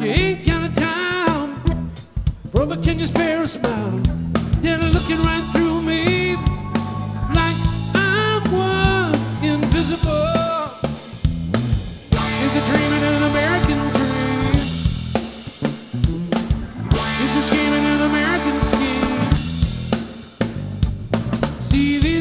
You ain't got a dime, brother, can you spare a smile? They're looking right through me like I was invisible. Is it dreaming an American dream? Is it scheming an American scheme? See the